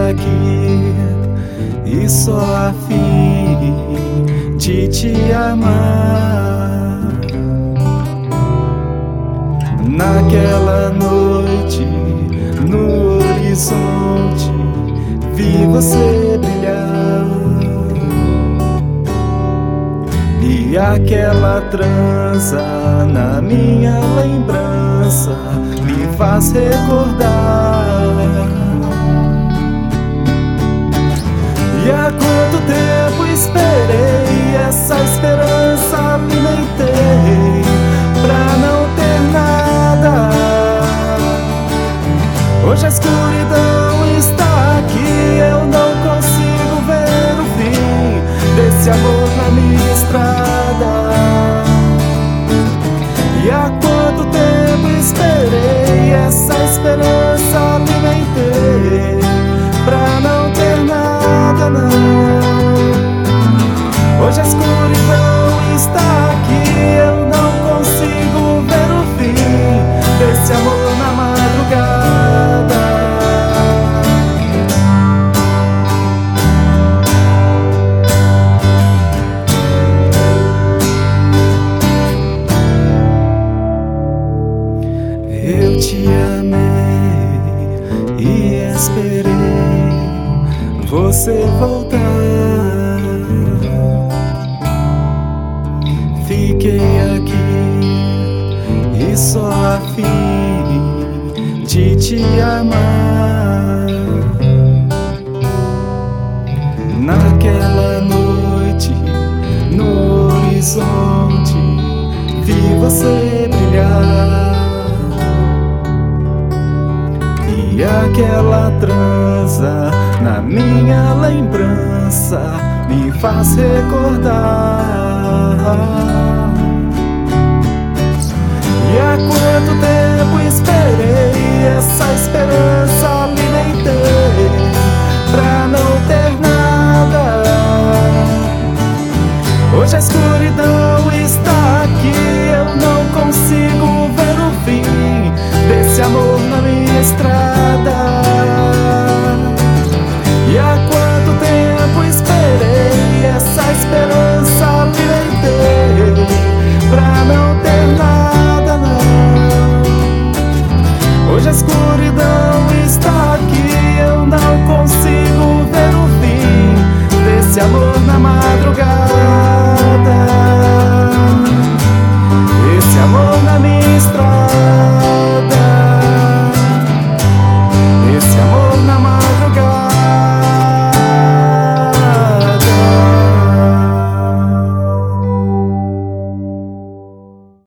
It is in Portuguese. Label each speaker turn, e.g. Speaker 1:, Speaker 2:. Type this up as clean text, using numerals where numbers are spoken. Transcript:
Speaker 1: aqui e só a fim de te amar. Naquela noite, no horizonte, vi você brilhar, e aquela trança na minha lembrança me faz recordar. E há quanto tempo esperei, essa esperança alimentei pra não ter nada. Hoje a escuridão está aqui, eu não consigo ver o fim desse amor na minha estrada. E há quanto tempo esperei, essa esperança alimentei pra não ter nada, não. Hoje a escuridão está aqui, eu não consigo ver o fim desse amor na madrugada. Eu te amei e esperei você voltar. Fiquei aqui e só a fim de te amar. Naquela noite, no horizonte, vi você brilhar, e aquela trança na minha lembrança me faz recordar. E há quanto tempo esperei, essa esperança alimentei pra não ter nada. Hoje a escuridão está aqui, eu não consigo ver o fim desse amor na minha estrada. E há quanto tempo esperei, essa esperança alimentei pra não ter nada, não. Hoje a escuridão está aqui, eu não consigo ver o fim desse amor